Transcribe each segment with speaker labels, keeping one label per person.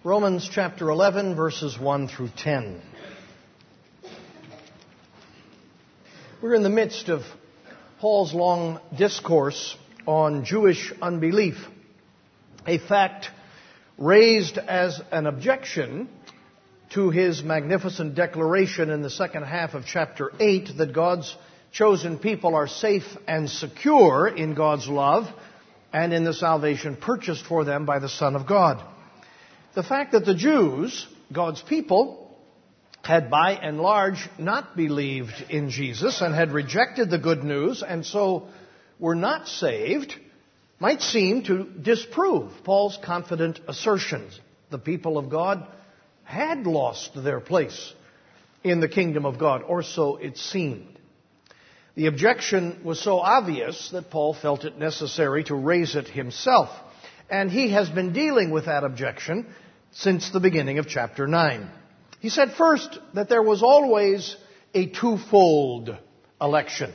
Speaker 1: Romans chapter 11, verses 1 through 10. We're in the midst of Paul's long discourse on Jewish unbelief, a fact raised as an objection to his magnificent declaration in the second half of chapter 8 that God's chosen people are safe and secure in God's love and in the salvation purchased for them by the Son of God. The fact that the Jews, God's people, had by and large not believed in Jesus and had rejected the good news and so were not saved might seem to disprove Paul's confident assertions. The people of God had lost their place in the kingdom of God, or so it seemed. The objection was so obvious that Paul felt it necessary to raise it himself, and he has been dealing with that objection since the beginning of chapter 9. He said first that there was always a twofold election: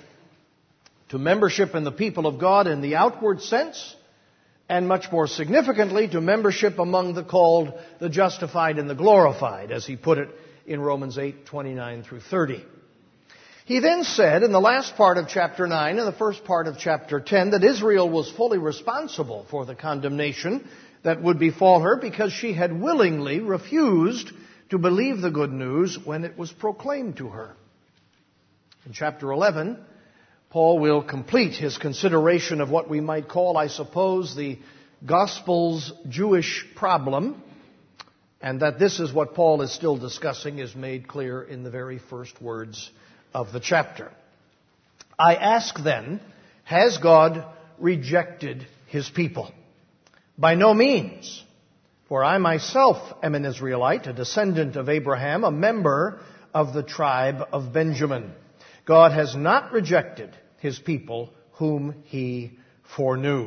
Speaker 1: to membership in the people of God in the outward sense, and much more significantly, to membership among the called, the justified, and the glorified, as he put it in Romans 8:29 through 30. He then said in the last part of chapter 9 and the first part of chapter 10 that Israel was fully responsible for the condemnation that would befall her because she had willingly refused to believe the good news when it was proclaimed to her. In chapter 11, Paul will complete his consideration of what we might call, I suppose, the gospel's Jewish problem, and that this is what Paul is still discussing is made clear in the very first words of the chapter. I ask then, has God rejected his people? By no means, for I myself am an Israelite, a descendant of Abraham, a member of the tribe of Benjamin. God has not rejected his people whom he foreknew.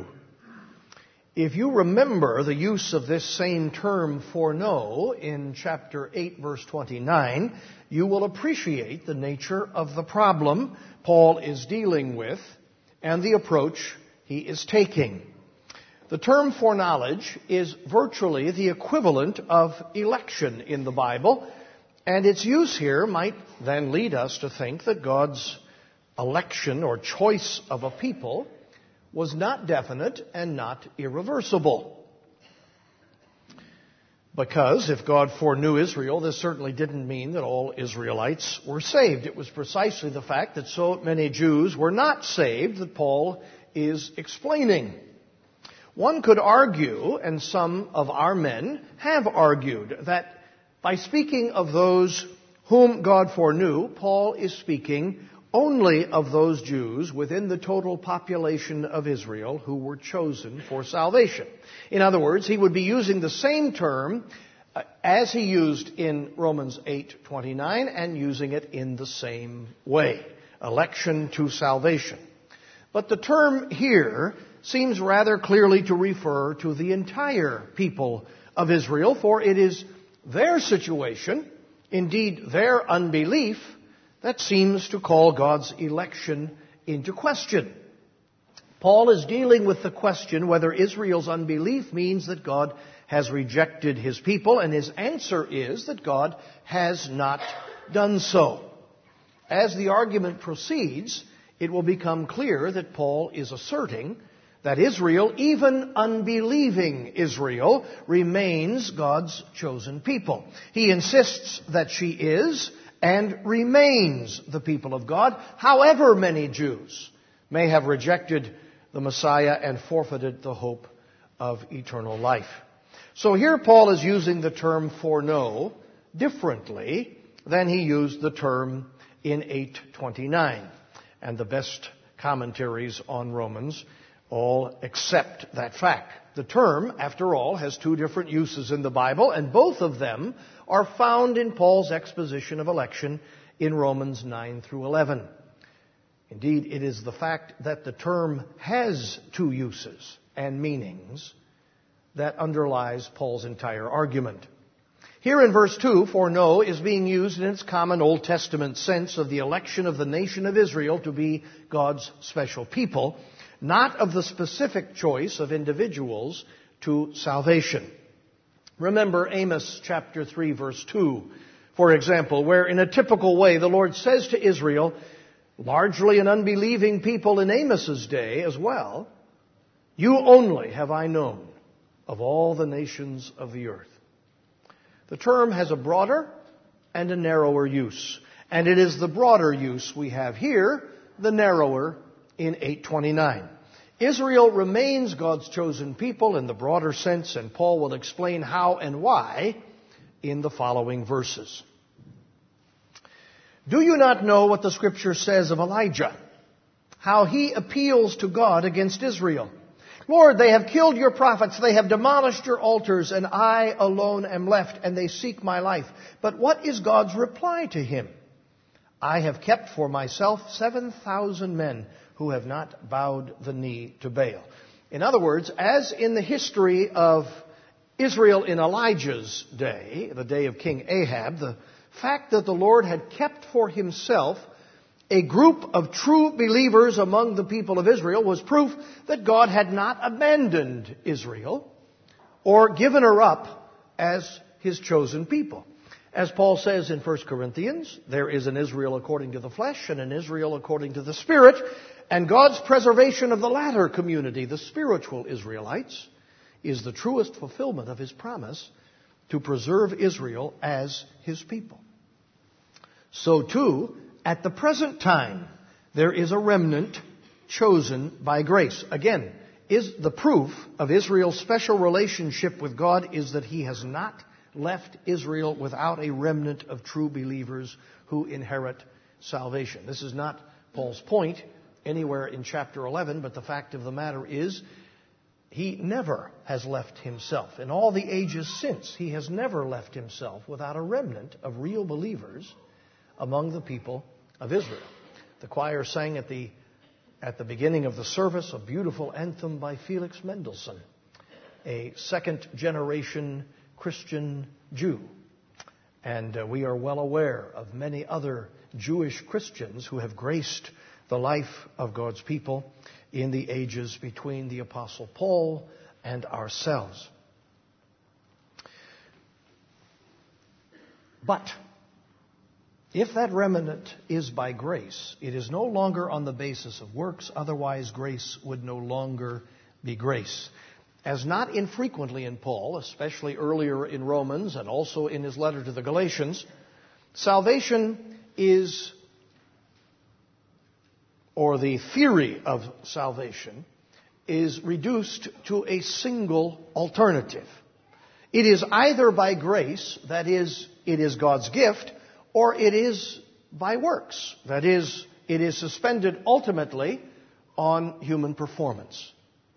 Speaker 1: If you remember the use of this same term foreknow in chapter 8, verse 29, you will appreciate the nature of the problem Paul is dealing with and the approach he is taking. The term foreknowledge is virtually the equivalent of election in the Bible, and its use here might then lead us to think that God's election or choice of a people was not definite and not irreversible. Because if God foreknew Israel, this certainly didn't mean that all Israelites were saved. It was precisely the fact that so many Jews were not saved that Paul is explaining. One could argue, and some of our men have argued, that by speaking of those whom God foreknew, Paul is speaking only of those Jews within the total population of Israel who were chosen for salvation. In other words, he would be using the same term as he used in Romans 8:29 and using it in the same way: election to salvation. But the term here seems rather clearly to refer to the entire people of Israel, for it is their situation, indeed their unbelief, that seems to call God's election into question. Paul is dealing with the question whether Israel's unbelief means that God has rejected his people, and his answer is that God has not done so. As the argument proceeds, it will become clear that Paul is asserting that Israel, even unbelieving Israel, remains God's chosen people. He insists that she is and remains the people of God, however many Jews may have rejected the Messiah and forfeited the hope of eternal life. So here Paul is using the term foreknow differently than he used the term in 8:29. And the best commentaries on Romans all accept that fact. The term, after all, has two different uses in the Bible, and both of them are found in Paul's exposition of election in Romans 9 through 11. Indeed, it is the fact that the term has two uses and meanings that underlies Paul's entire argument. Here in verse 2, foreknow is being used in its common Old Testament sense of the election of the nation of Israel to be God's special people, not of the specific choice of individuals to salvation. Remember Amos chapter 3, verse 2, for example, where in a typical way the Lord says to Israel, largely an unbelieving people in Amos's day as well, "You only have I known of all the nations of the earth." The term has a broader and a narrower use, and it is the broader use we have here, the narrower in 8:29. Israel remains God's chosen people in the broader sense, and Paul will explain how and why in the following verses. Do you not know what the Scripture says of Elijah? How he appeals to God against Israel. "Lord, they have killed your prophets, they have demolished your altars, and I alone am left, and they seek my life." But what is God's reply to him? "I have kept for myself 7,000 men who have not bowed the knee to Baal." In other words, as in the history of Israel in Elijah's day, the day of King Ahab, the fact that the Lord had kept for himself a group of true believers among the people of Israel was proof that God had not abandoned Israel or given her up as his chosen people. As Paul says in 1 Corinthians, there is an Israel according to the flesh and an Israel according to the Spirit, and God's preservation of the latter community, the spiritual Israelites, is the truest fulfillment of his promise to preserve Israel as his people. So too, at the present time, there is a remnant chosen by grace. Again, is the proof of Israel's special relationship with God is that he has not left Israel without a remnant of true believers who inherit salvation. This is not Paul's point anywhere in chapter 11, but the fact of the matter is he never has left himself. In all the ages since, he has never left himself without a remnant of real believers among the people of Israel. The choir sang at the beginning of the service a beautiful anthem by Felix Mendelssohn, a second-generation Christian Jew. And we are well aware of many other Jewish Christians who have graced the life of God's people in the ages between the Apostle Paul and ourselves. But if that remnant is by grace, it is no longer on the basis of works, otherwise grace would no longer be grace. As not infrequently in Paul, especially earlier in Romans and also in his letter to the Galatians, salvation is, or the theory of salvation, is reduced to a single alternative. It is either by grace, that is, it is God's gift, or it is by works, that is, it is suspended ultimately on human performance.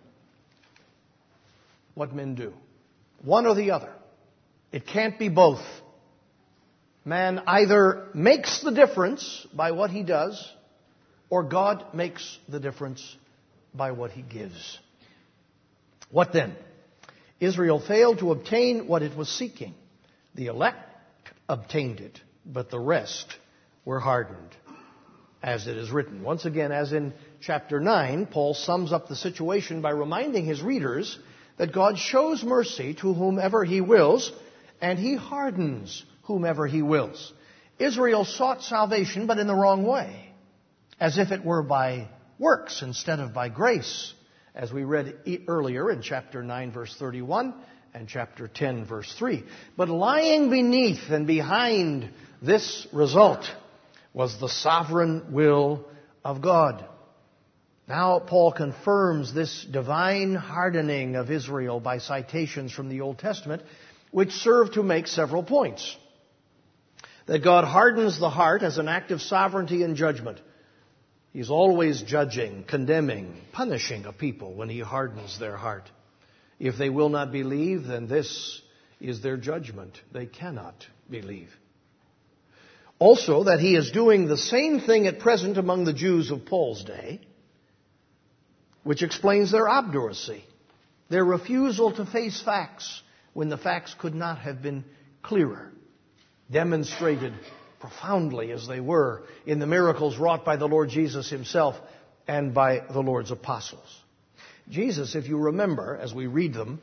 Speaker 1: What men do. One or the other. It can't be both. Man either makes the difference by what he does, or God makes the difference by what he gives. What then? Israel failed to obtain what it was seeking. The elect obtained it, but the rest were hardened, as it is written. Once again, as in chapter 9, Paul sums up the situation by reminding his readers that God shows mercy to whomever he wills, and he hardens whomever he wills. Israel sought salvation, but in the wrong way, as if it were by works instead of by grace, as we read earlier in chapter 9, verse 31, and chapter 10, verse 3. But lying beneath and behind this result was the sovereign will of God. Now Paul confirms this divine hardening of Israel by citations from the Old Testament, which serve to make several points. That God hardens the heart as an act of sovereignty and judgment. He's always judging, condemning, punishing a people when he hardens their heart. If they will not believe, then this is their judgment. They cannot believe. Also, that he is doing the same thing at present among the Jews of Paul's day, which explains their obduracy, their refusal to face facts when the facts could not have been clearer, demonstrated profoundly as they were in the miracles wrought by the Lord Jesus himself and by the Lord's apostles. Jesus, if you remember, as we read them,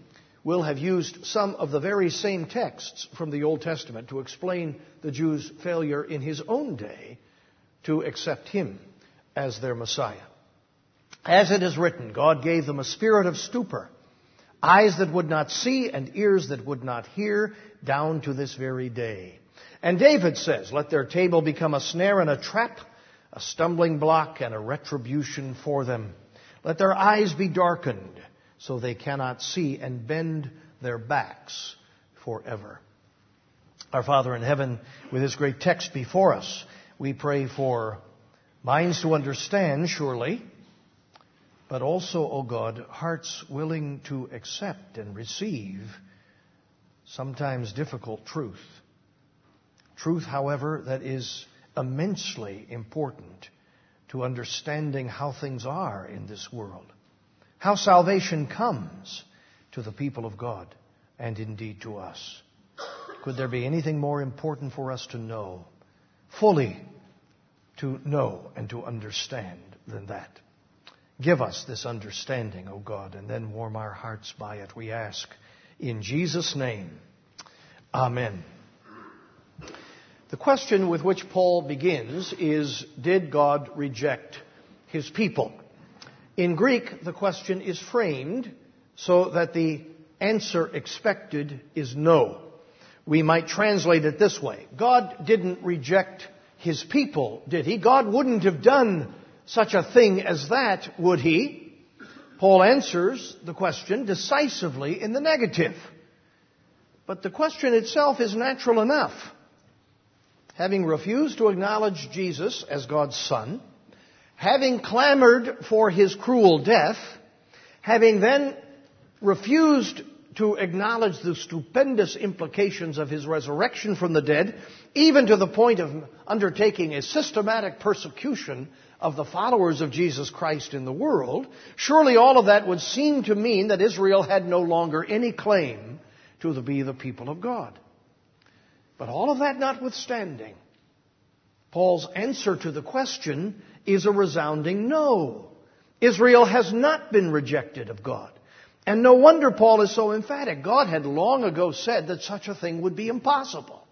Speaker 1: will have used some of the very same texts from the Old Testament to explain the Jews' failure in his own day to accept him as their Messiah. As it is written, God gave them a spirit of stupor, eyes that would not see and ears that would not hear, down to this very day. And David says, let their table become a snare and a trap, a stumbling block and a retribution for them. Let their eyes be darkened, so they cannot see, and bend their backs forever. Our Father in heaven, with this great text before us, we pray for minds to understand, surely, but also, O God, hearts willing to accept and receive sometimes difficult truth. Truth, however, that is immensely important to understanding how things are in this world, how salvation comes to the people of God and indeed to us. Could there be anything more important for us to know, fully to know and to understand than that? Give us this understanding, O God, and then warm our hearts by it, we ask. In Jesus' name, amen. The question with which Paul begins is, did God reject his people? In Greek, the question is framed so that the answer expected is no. We might translate it this way. God didn't reject his people, did he? God wouldn't have done such a thing as that, would he? Paul answers the question decisively in the negative. But the question itself is natural enough. Having refused to acknowledge Jesus as God's Son, having clamored for his cruel death, having then refused to acknowledge the stupendous implications of his resurrection from the dead, even to the point of undertaking a systematic persecution of the followers of Jesus Christ in the world, surely all of that would seem to mean that Israel had no longer any claim to be the people of God. But all of that notwithstanding, Paul's answer to the question is a resounding no. Israel has not been rejected of God. And no wonder Paul is so emphatic. God had long ago said that such a thing would be impossible.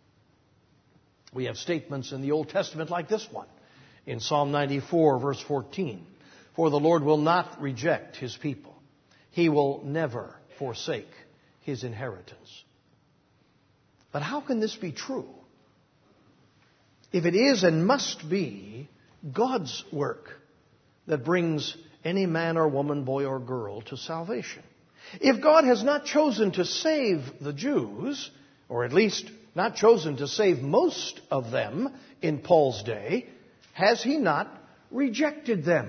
Speaker 1: We have statements in the Old Testament like this one. In Psalm 94, verse 14, for the Lord will not reject his people. He will never forsake his inheritance. But how can this be true? If it is and must be God's work that brings any man or woman, boy or girl to salvation. If God has not chosen to save the Jews, or at least not chosen to save most of them in Paul's day, has he not rejected them?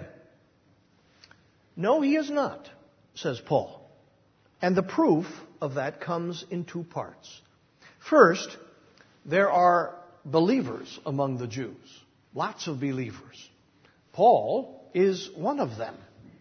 Speaker 1: No, he has not, says Paul. And the proof of that comes in two parts. First, there are believers among the Jews. Lots of believers. Paul is one of them.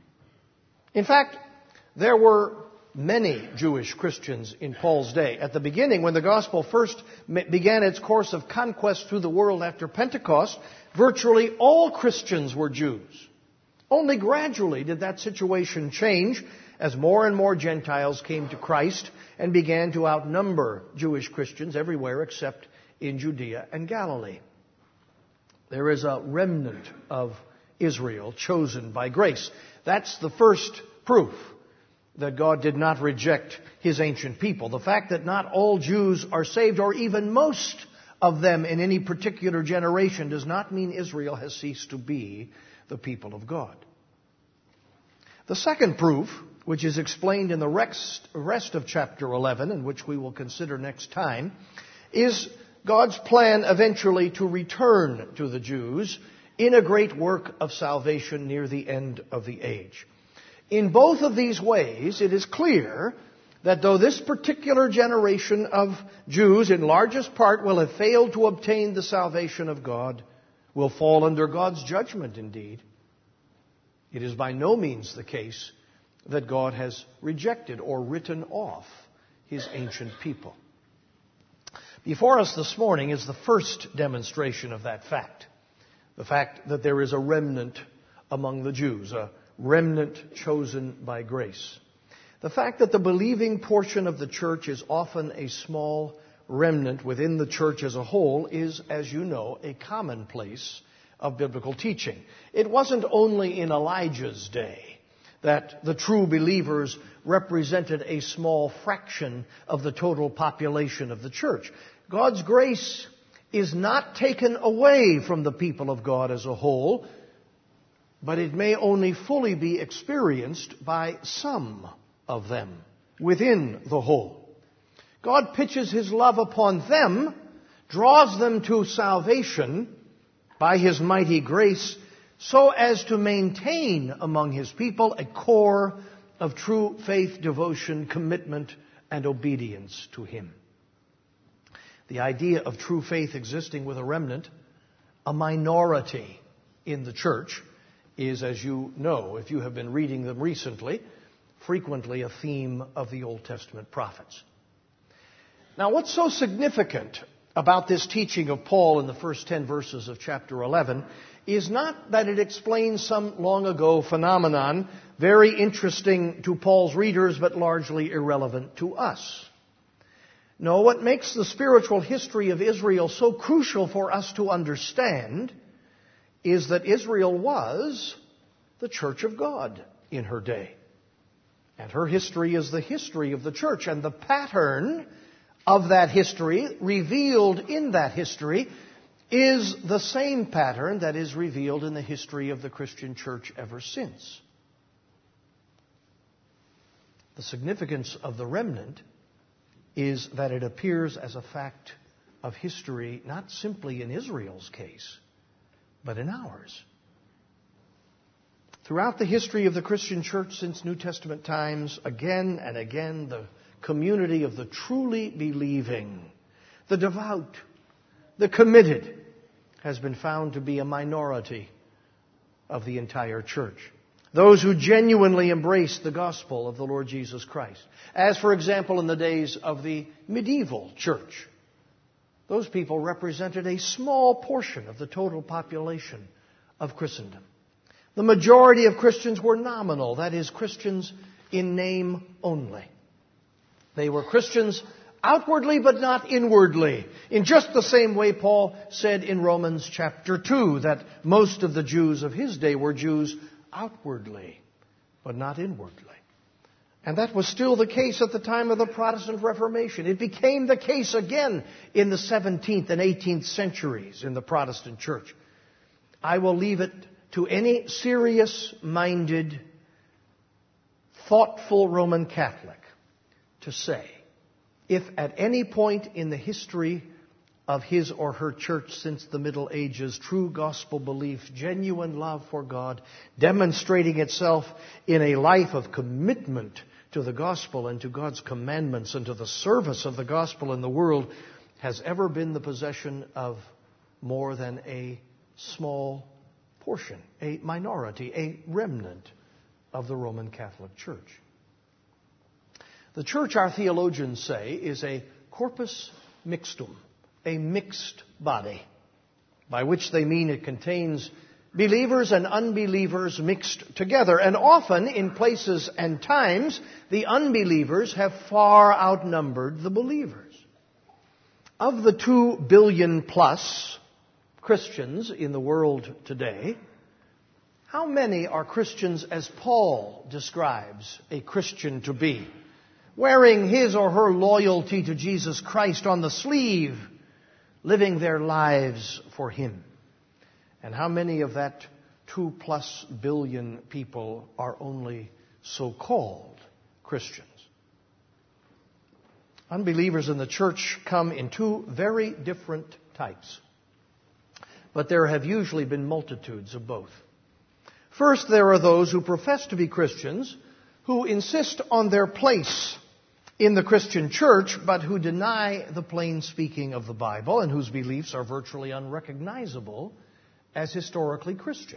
Speaker 1: In fact, there were many Jewish Christians in Paul's day. At the beginning, when the gospel first began its course of conquest through the world after Pentecost, virtually all Christians were Jews. Only gradually did that situation change as more and more Gentiles came to Christ and began to outnumber Jewish Christians everywhere except in Judea and Galilee. There is a remnant of Israel chosen by grace. That's the first proof that God did not reject his ancient people. The fact that not all Jews are saved, or even most of them in any particular generation, does not mean Israel has ceased to be the people of God. The second proof, which is explained in the rest of chapter 11, and which we will consider next time, is God's plan eventually to return to the Jews in a great work of salvation near the end of the age. In both of these ways, it is clear that though this particular generation of Jews in largest part will have failed to obtain the salvation of God, will fall under God's judgment indeed, it is by no means the case that God has rejected or written off his ancient people. Before us this morning is the first demonstration of that fact. The fact that there is a remnant among the Jews, a remnant chosen by grace. The fact that the believing portion of the church is often a small remnant within the church as a whole is, as you know, a commonplace of biblical teaching. It wasn't only in Elijah's day that the true believers represented a small fraction of the total population of the church. God's grace is not taken away from the people of God as a whole, but it may only fully be experienced by some of them within the whole. God pitches His love upon them, draws them to salvation by His mighty grace, so as to maintain among His people a core of true faith, devotion, commitment, and obedience to Him. The idea of true faith existing with a remnant, a minority in the church, is, as you know, if you have been reading them recently, frequently a theme of the Old Testament prophets. Now, what's so significant about this teaching of Paul in the first 10 verses of chapter 11 is not that it explains some long ago phenomenon, very interesting to Paul's readers, but largely irrelevant to us. No, what makes the spiritual history of Israel so crucial for us to understand is that Israel was the church of God in her day. And her history is the history of the church. And the pattern of that history, revealed in that history, is the same pattern that is revealed in the history of the Christian church ever since. The significance of the remnant is that it appears as a fact of history, not simply in Israel's case, but in ours. Throughout the history of the Christian church since New Testament times, again and again, the community of the truly believing, the devout, the committed, has been found to be a minority of the entire church. Those who genuinely embrace the gospel of the Lord Jesus Christ. As, for example, in the days of the medieval church, those people represented a small portion of the total population of Christendom. The majority of Christians were nominal, that is, Christians in name only. They were Christians outwardly but not inwardly, in just the same way Paul said in Romans chapter 2 that most of the Jews of his day were Jews outwardly but not inwardly. And that was still the case at the time of the Protestant Reformation. It became the case again in the 17th and 18th centuries in the Protestant church. I will leave it to any serious-minded, thoughtful Roman Catholic to say, if at any point in the history of his or her church since the Middle Ages, true gospel belief, genuine love for God, demonstrating itself in a life of commitment to the gospel and to God's commandments and to the service of the gospel in the world, has ever been the possession of more than a small portion, a minority, a remnant of the Roman Catholic Church. The church, our theologians say, is a corpus mixtum, a mixed body, by which they mean it contains believers and unbelievers mixed together. And often, in places and times, the unbelievers have far outnumbered the believers. Of the 2 billion plus Christians in the world today, how many are Christians as Paul describes a Christian to be? Wearing his or her loyalty to Jesus Christ on the sleeve, living their lives for Him. And how many of that 2+ billion people are only so-called Christians? Unbelievers in the church come in 2 very different types. But there have usually been multitudes of both. First, there are those who profess to be Christians, who insist on their place in the Christian church, but who deny the plain speaking of the Bible and whose beliefs are virtually unrecognizable as historically Christian.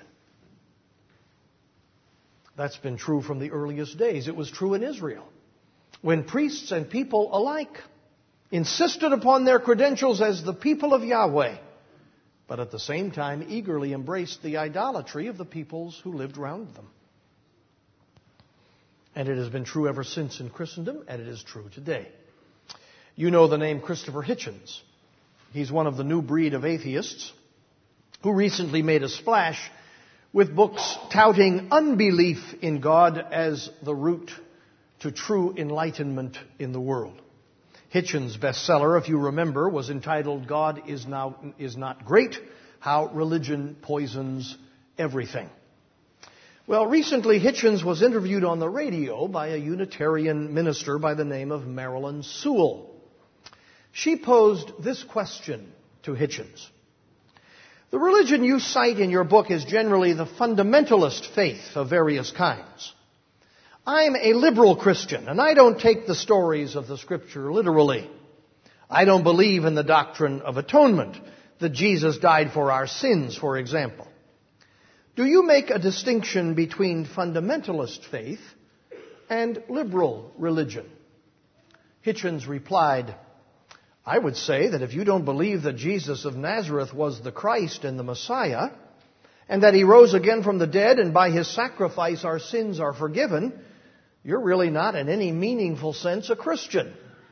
Speaker 1: That's been true from the earliest days. It was true in Israel, when priests and people alike insisted upon their credentials as the people of Yahweh, but at the same time eagerly embraced the idolatry of the peoples who lived around them. And it has been true ever since in Christendom, and it is true today. You know the name Christopher Hitchens. He's one of the new breed of atheists who recently made a splash with books touting unbelief in God as the route to true enlightenment in the world. Hitchens' bestseller, if you remember, was entitled God is Not Great, How Religion Poisons Everything. Well, recently Hitchens was interviewed on the radio by a Unitarian minister by the name of Marilyn Sewell. She posed this question to Hitchens. The religion you cite in your book is generally the fundamentalist faith of various kinds. I'm a liberal Christian, and I don't take the stories of the Scripture literally. I don't believe in the doctrine of atonement, that Jesus died for our sins, for example. Do you make a distinction between fundamentalist faith and liberal religion? Hitchens replied, I would say that if you don't believe that Jesus of Nazareth was the Christ and the Messiah, and that He rose again from the dead, and by His sacrifice our sins are forgiven, you're really not in any meaningful sense a Christian.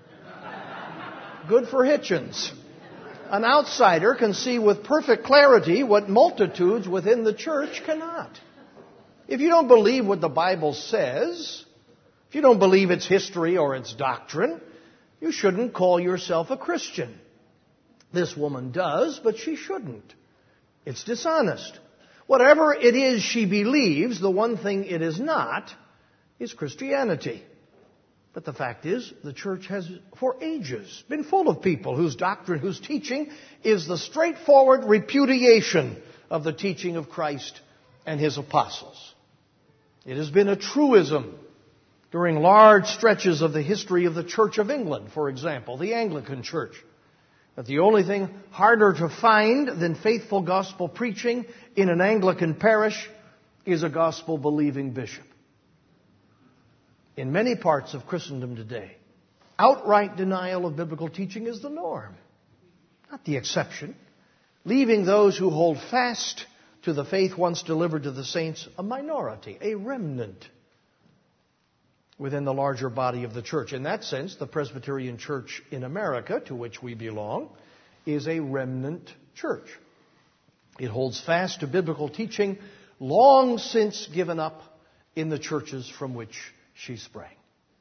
Speaker 1: Good for Hitchens. An outsider can see with perfect clarity what multitudes within the church cannot. If you don't believe what the Bible says, if you don't believe its history or its doctrine, you shouldn't call yourself a Christian. This woman does, but she shouldn't. It's dishonest. Whatever it is she believes, the one thing it is not is Christianity. But the fact is, the church has for ages been full of people whose doctrine, whose teaching is the straightforward repudiation of the teaching of Christ and His apostles. It has been a truism during large stretches of the history of the Church of England, for example, the Anglican Church, that the only thing harder to find than faithful gospel preaching in an Anglican parish is a gospel-believing bishop. In many parts of Christendom today, outright denial of biblical teaching is the norm, not the exception, leaving those who hold fast to the faith once delivered to the saints a minority, a remnant within the larger body of the church. In that sense, the Presbyterian Church in America, to which we belong, is a remnant church. It holds fast to biblical teaching long since given up in the churches from which she sprang.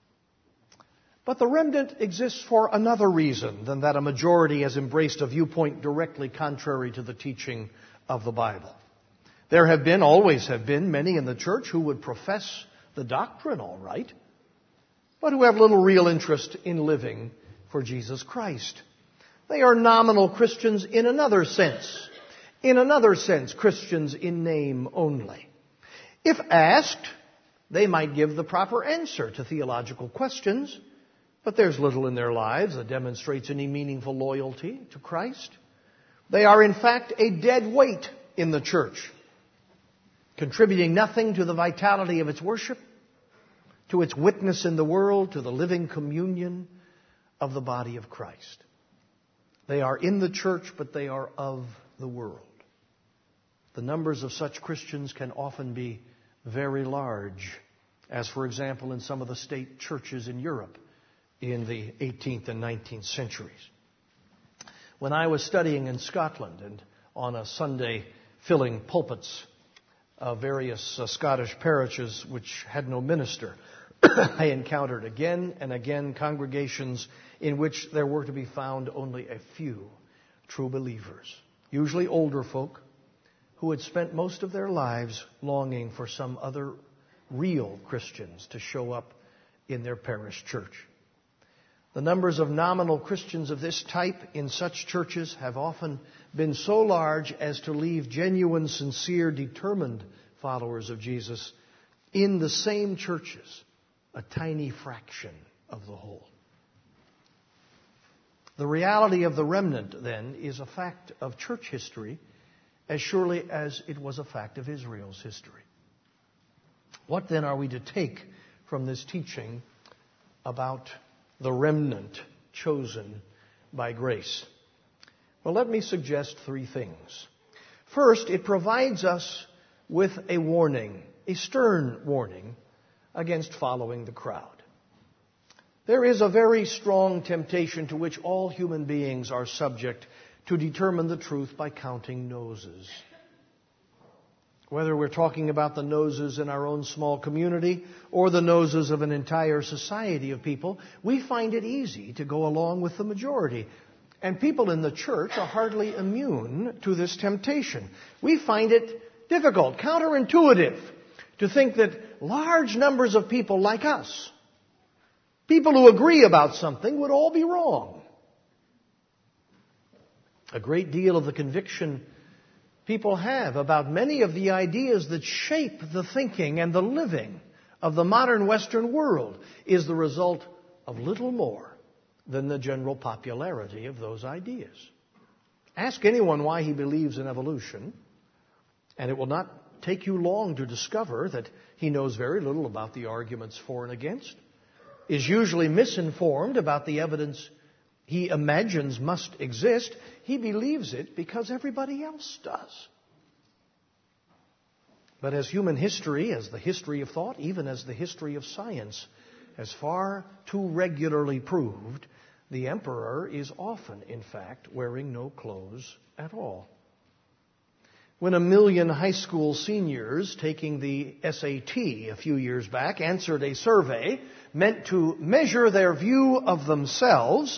Speaker 1: But the remnant exists for another reason than that a majority has embraced a viewpoint directly contrary to the teaching of the Bible. There have been, always have been, many in the church who would profess the doctrine all right, but who have little real interest in living for Jesus Christ. They are nominal Christians in another sense. In another sense, Christians in name only. If asked, they might give the proper answer to theological questions, but there's little in their lives that demonstrates any meaningful loyalty to Christ. They are, in fact, a dead weight in the church, contributing nothing to the vitality of its worship, to its witness in the world, to the living communion of the body of Christ. They are in the church, but they are of the world. The numbers of such Christians can often be very large, as, for example, in some of the state churches in Europe in the 18th and 19th centuries. When I was studying in Scotland and on a Sunday filling pulpits of various Scottish parishes which had no minister, I encountered again and again congregations in which there were to be found only a few true believers, usually older folk, who had spent most of their lives longing for some other real Christians to show up in their parish church. The numbers of nominal Christians of this type in such churches have often been so large as to leave genuine, sincere, determined followers of Jesus in the same churches, a tiny fraction of the whole. The reality of the remnant, then, is a fact of church history as surely as it was a fact of Israel's history. What then are we to take from this teaching about the remnant chosen by grace? Well, let me suggest three things. First, it provides us with a warning, a stern warning, against following the crowd. There is a very strong temptation to which all human beings are subject to determine the truth by counting noses. Whether we're talking about the noses in our own small community or the noses of an entire society of people, we find it easy to go along with the majority. And people in the church are hardly immune to this temptation. We find it difficult, counterintuitive, to think that large numbers of people like us, people who agree about something, would all be wrong. A great deal of the conviction people have about many of the ideas that shape the thinking and the living of the modern Western world is the result of little more than the general popularity of those ideas. Ask anyone why he believes in evolution, and it will not take you long to discover that he knows very little about the arguments for and against, is usually misinformed about the evidence he imagines must exist. He believes it because everybody else does. But as human history, as the history of thought, even as the history of science, has far too regularly proved, the emperor is often, in fact, wearing no clothes at all. When 1 million high school seniors taking the SAT a few years back answered a survey meant to measure their view of themselves,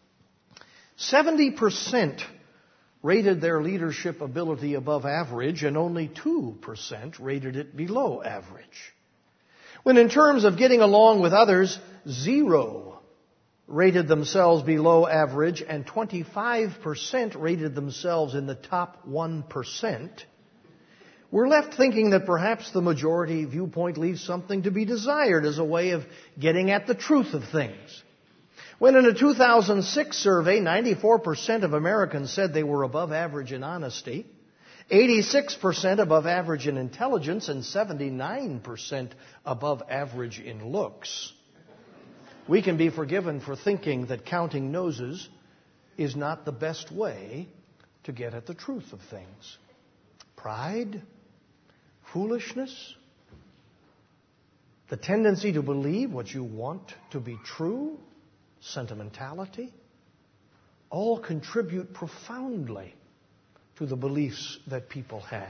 Speaker 1: 70% rated their leadership ability above average and only 2% rated it below average. When in terms of getting along with others, 0 rated themselves below average and 25% rated themselves in the top 1%, we're left thinking that perhaps the majority viewpoint leaves something to be desired as a way of getting at the truth of things. When in a 2006 survey, 94% of Americans said they were above average in honesty, 86% above average in intelligence, and 79% above average in looks, we can be forgiven for thinking that counting noses is not the best way to get at the truth of things. Pride, foolishness, the tendency to believe what you want to be true, sentimentality, all contribute profoundly to the beliefs that people have.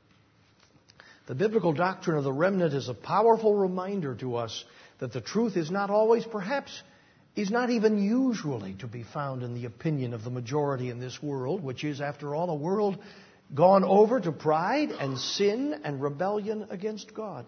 Speaker 1: The biblical doctrine of the remnant is a powerful reminder to us that the truth is not always, perhaps, is not even usually to be found in the opinion of the majority in this world, which is, after all, a world gone over to pride and sin and rebellion against God.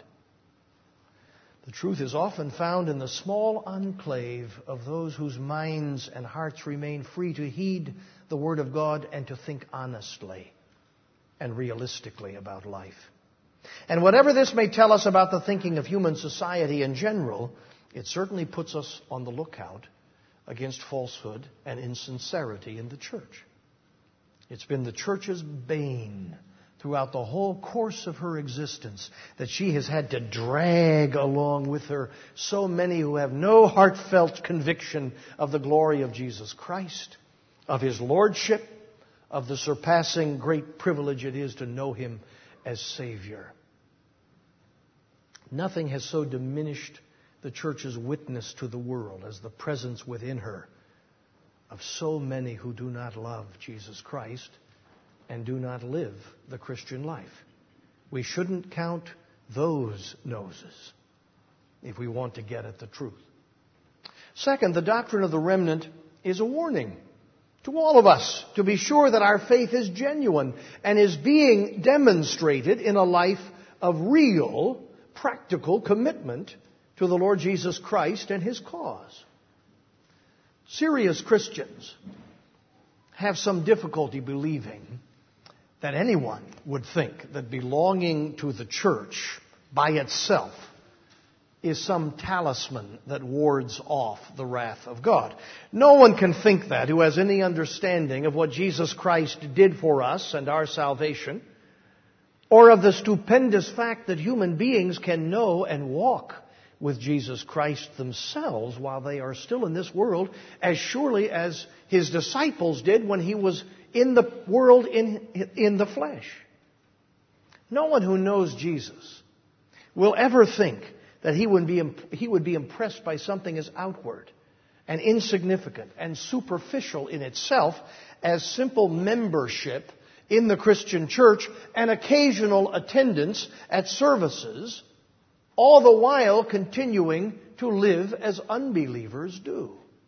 Speaker 1: The truth is often found in the small enclave of those whose minds and hearts remain free to heed the Word of God and to think honestly and realistically about life. And whatever this may tell us about the thinking of human society in general, it certainly puts us on the lookout against falsehood and insincerity in the church. It's been the church's bane throughout the whole course of her existence that she has had to drag along with her so many who have no heartfelt conviction of the glory of Jesus Christ, of His Lordship, of the surpassing great privilege it is to know Him as Savior. Nothing has so diminished the church's witness to the world as the presence within her of so many who do not love Jesus Christ and do not live the Christian life. We shouldn't count those noses if we want to get at the truth. Second, the doctrine of the remnant is a warning to all of us to be sure that our faith is genuine and is being demonstrated in a life of real, practical commitment to the Lord Jesus Christ and His cause. Serious Christians have some difficulty believing that anyone would think that belonging to the church by itself is some talisman that wards off the wrath of God. No one can think that who has any understanding of what Jesus Christ did for us and our salvation, or of the stupendous fact that human beings can know and walk with Jesus Christ themselves while they are still in this world, as surely as His disciples did when He was in the world in the flesh. No one who knows Jesus will ever think that he would be impressed by something as outward and insignificant and superficial in itself as simple membership in the Christian church and occasional attendance at services, all the while continuing to live as unbelievers do.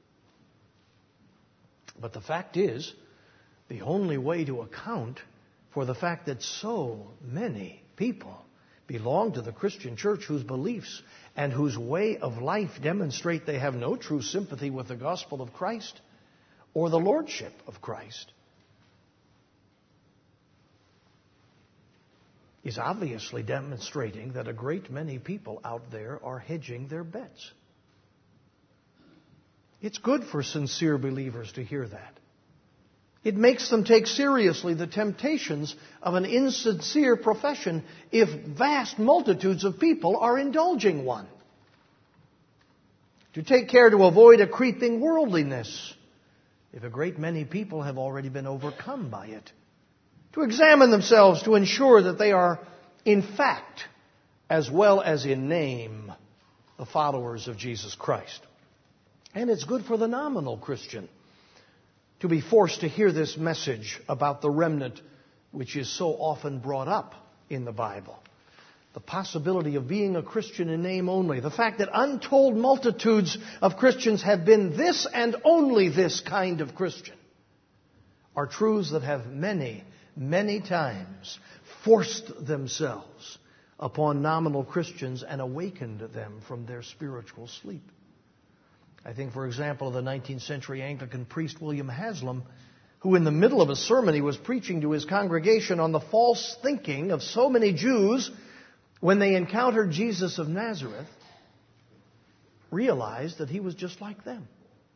Speaker 1: But the fact is, the only way to account for the fact that so many people belong to the Christian church whose beliefs and whose way of life demonstrate they have no true sympathy with the gospel of Christ or the lordship of Christ is obviously demonstrating that a great many people out there are hedging their bets. It's good for sincere believers to hear that. It makes them take seriously the temptations of an insincere profession if vast multitudes of people are indulging one. To take care to avoid a creeping worldliness if a great many people have already been overcome by it. To examine themselves to ensure that they are in fact, as well as in name, the followers of Jesus Christ. And it's good for the nominal Christian to be forced to hear this message about the remnant which is so often brought up in the Bible. The possibility of being a Christian in name only. The fact that untold multitudes of Christians have been this and only this kind of Christian are truths that have many, many times forced themselves upon nominal Christians and awakened them from their spiritual sleep. I think, for example, of the 19th century Anglican priest William Haslam, who in the middle of a sermon he was preaching to his congregation on the false thinking of so many Jews when they encountered Jesus of Nazareth, realized that he was just like them.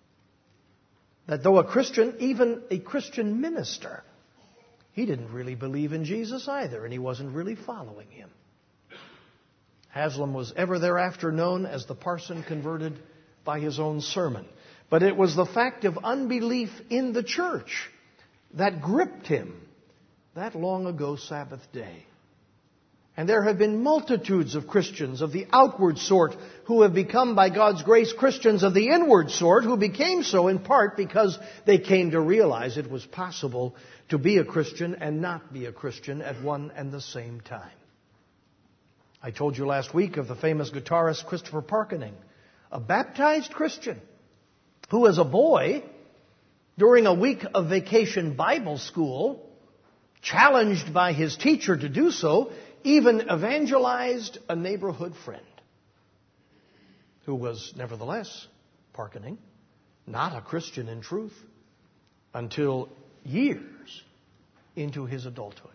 Speaker 1: That though a Christian, even a Christian minister, he didn't really believe in Jesus either, and he wasn't really following him. Haslam was ever thereafter known as the parson converted by his own sermon. But it was the fact of unbelief in the church that gripped him that long ago Sabbath day. And there have been multitudes of Christians of the outward sort who have become, by God's grace, Christians of the inward sort, who became so in part because they came to realize it was possible to be a Christian and not be a Christian at one and the same time. I told you last week of the famous guitarist Christopher Parkening, a baptized Christian who as a boy, during a week of vacation Bible school, challenged by his teacher to do so, even evangelized a neighborhood friend who was nevertheless, Parkening, not a Christian in truth until years into his adulthood.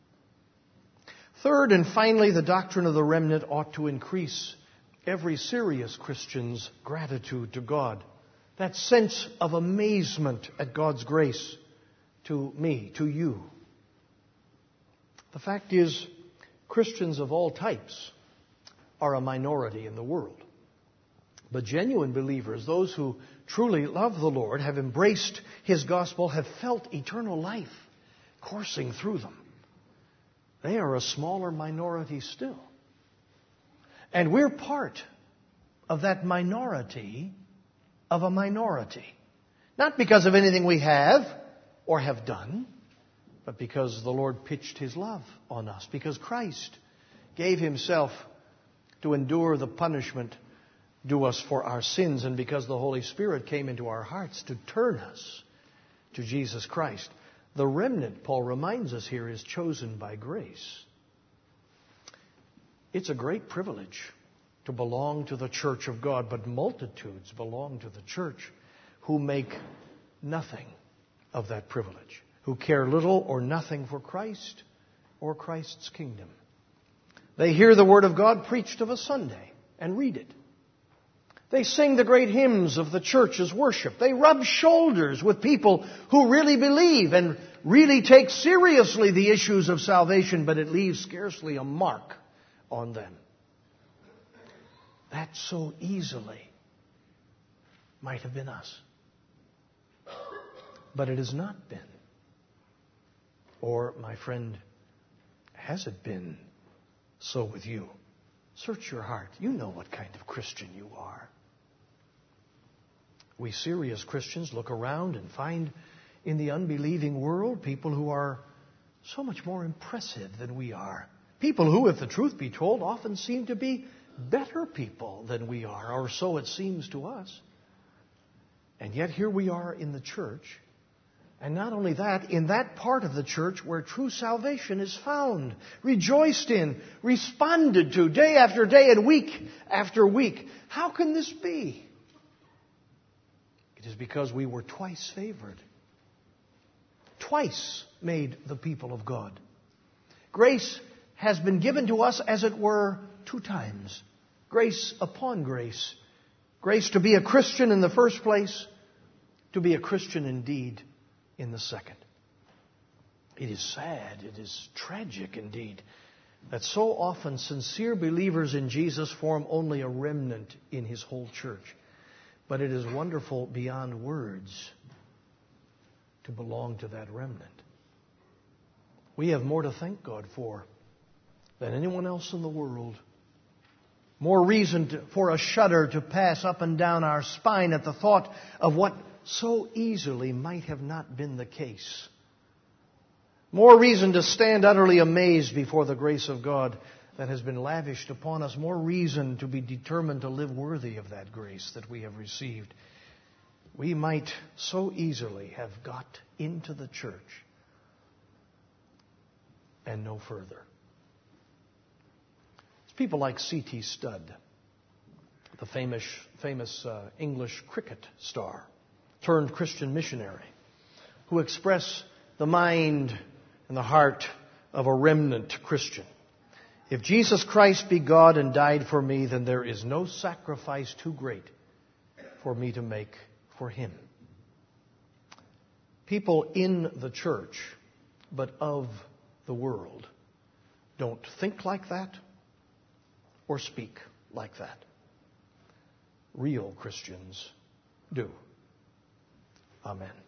Speaker 1: Third and finally, the doctrine of the remnant ought to increase every serious Christian's gratitude to God. That sense of amazement at God's grace to me, to you. The fact is, Christians of all types are a minority in the world. But genuine believers, those who truly love the Lord, have embraced His gospel, have felt eternal life coursing through them. They are a smaller minority still. And we're part of that minority of a minority. Not because of anything we have or have done, but because the Lord pitched His love on us. Because Christ gave Himself to endure the punishment due us for our sins. And because the Holy Spirit came into our hearts to turn us to Jesus Christ. The remnant, Paul reminds us here, is chosen by grace. It's a great privilege to belong to the church of God, but multitudes belong to the church who make nothing of that privilege, who care little or nothing for Christ or Christ's kingdom. They hear the Word of God preached of a Sunday and read it. They sing the great hymns of the church's worship. They rub shoulders with people who really believe and really take seriously the issues of salvation, but it leaves scarcely a mark on them. That so easily might have been us. But it has not been. Or, my friend, has it been so with you? Search your heart. You know what kind of Christian you are. We serious Christians look around and find in the unbelieving world people who are so much more impressive than we are. People who, if the truth be told, often seem to be better people than we are, or so it seems to us. And yet here we are in the church. And not only that, in that part of the church where true salvation is found, rejoiced in, responded to day after day and week after week. How can this be? It is because we were twice favored. Twice made the people of God. Grace has been given to us, as it were, 2 times. Grace upon grace. Grace to be a Christian in the first place, to be a Christian indeed in the second. It is sad, it is tragic indeed, that so often sincere believers in Jesus form only a remnant in His whole church. But it is wonderful beyond words to belong to that remnant. We have more to thank God for than anyone else in the world. More reason for a shudder to pass up and down our spine at the thought of what so easily might have not been the case. More reason to stand utterly amazed before the grace of God that has been lavished upon us. More reason to be determined to live worthy of that grace that we have received. We might so easily have got into the church and no further. It's people like C.T. Studd, the famous English cricket star, turned Christian missionary, who express the mind and the heart of a remnant Christian. If Jesus Christ be God and died for me, then there is no sacrifice too great for me to make for Him. People in the church, but of the world, don't think like that or speak like that. Real Christians do. Amen.